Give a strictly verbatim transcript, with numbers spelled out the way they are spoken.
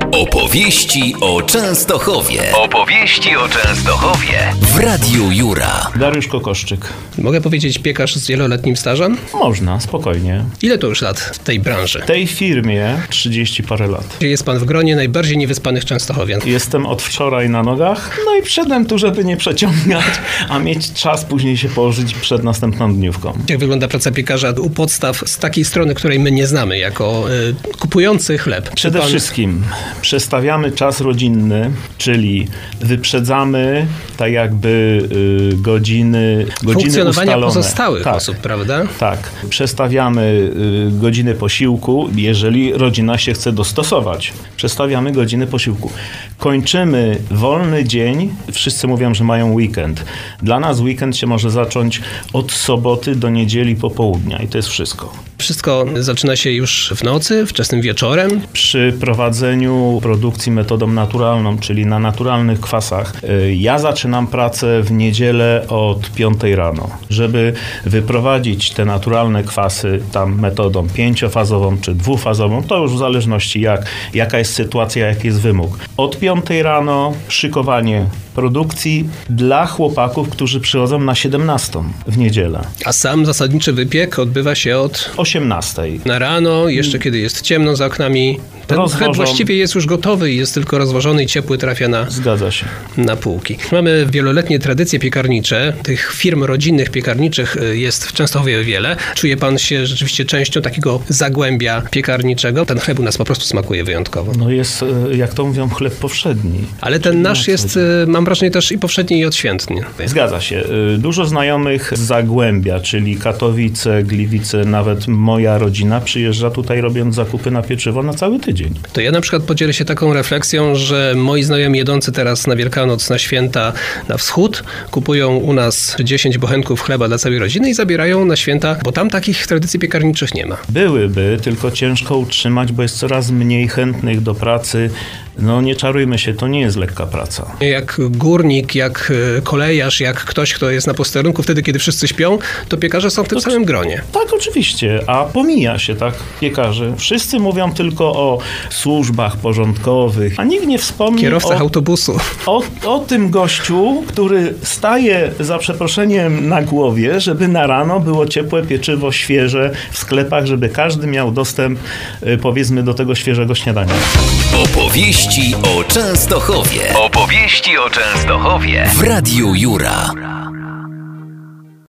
Opowieści o Częstochowie. Opowieści o Częstochowie w Radiu Jura. Dariusz Kokoszczyk. Mogę powiedzieć piekarz z wieloletnim stażem? Można, spokojnie. Ile to już lat w tej branży? W tej firmie trzydzieści parę lat. Jest pan w gronie najbardziej niewyspanych częstochowian. Jestem od wczoraj na nogach, no i wszedłem tu, żeby nie przeciągać, a mieć czas później się położyć przed następną dniówką. Jak wygląda praca piekarza u podstaw z takiej strony, której my nie znamy, jako y, kupujący chleb? Przede pan... wszystkim przestawiamy czas rodzinny, czyli wyprzedzamy tak jakby y, godziny, godziny funkcjonowania ustalone. pozostałych tak, osób, prawda? Tak. Przestawiamy y, godziny posiłku, jeżeli rodzina się chce dostosować. Przestawiamy godziny posiłku. Kończymy wolny dzień. Wszyscy mówią, że mają weekend. Dla nas weekend się może zacząć od soboty do niedzieli popołudnia i to jest wszystko. Wszystko zaczyna się już w nocy, wczesnym wieczorem. Przy prowadzeniu produkcji metodą naturalną, czyli na naturalnych kwasach, ja zaczynam pracę w niedzielę od piątej rano. Żeby wyprowadzić te naturalne kwasy tam metodą pięciofazową czy dwufazową, to już w zależności jak, jaka jest sytuacja, jaki jest wymóg. Od piątej rano szykowanie produkcji dla chłopaków, którzy przychodzą na siedemnastą w niedzielę. A sam zasadniczy wypiek odbywa się od osiemnastej. Na rano, jeszcze kiedy jest ciemno za oknami. Ten Rozwożą... chleb właściwie jest już gotowy i jest tylko rozwożony i ciepły trafia na, Zgadza się. na półki. Mamy wieloletnie tradycje piekarnicze. Tych firm rodzinnych piekarniczych jest w Częstochowie wiele. Czuje pan się rzeczywiście częścią takiego zagłębia piekarniczego? Ten chleb u nas po prostu smakuje wyjątkowo. No jest, jak to mówią, chleb powszedni. Ale ten nasz jest, mam wrażenie, też i powszedni, i odświętny. Zgadza się. Dużo znajomych z Zagłębia, czyli Katowice, Gliwice, nawet moja rodzina przyjeżdża tutaj robiąc zakupy na pieczywo na cały tydzień. To ja na przykład podzielę się taką refleksją, że moi znajomi jedący teraz na Wielkanoc, na święta na wschód, kupują u nas dziesięć bochenków chleba dla całej rodziny i zabierają na święta, bo tam takich tradycji piekarniczych nie ma. Byłyby, tylko ciężko utrzymać, bo jest coraz mniej chętnych do pracy. No nie czarujmy się, to nie jest lekka praca. Jak górnik, jak kolejarz, jak ktoś, kto jest na posterunku wtedy, kiedy wszyscy śpią, to piekarze są w tym to, samym gronie. Tak, oczywiście, a pomija się tak piekarze. Wszyscy mówią tylko o służbach porządkowych, a nikt nie wspomni kierowcach o, autobusu. O, o tym gościu, który staje za przeproszeniem na głowie, żeby na rano było ciepłe pieczywo, świeże w sklepach, żeby każdy miał dostęp, powiedzmy, do tego świeżego śniadania. Opowieści o Częstochowie. Opowieści o Częstochowie w Radiu Jura.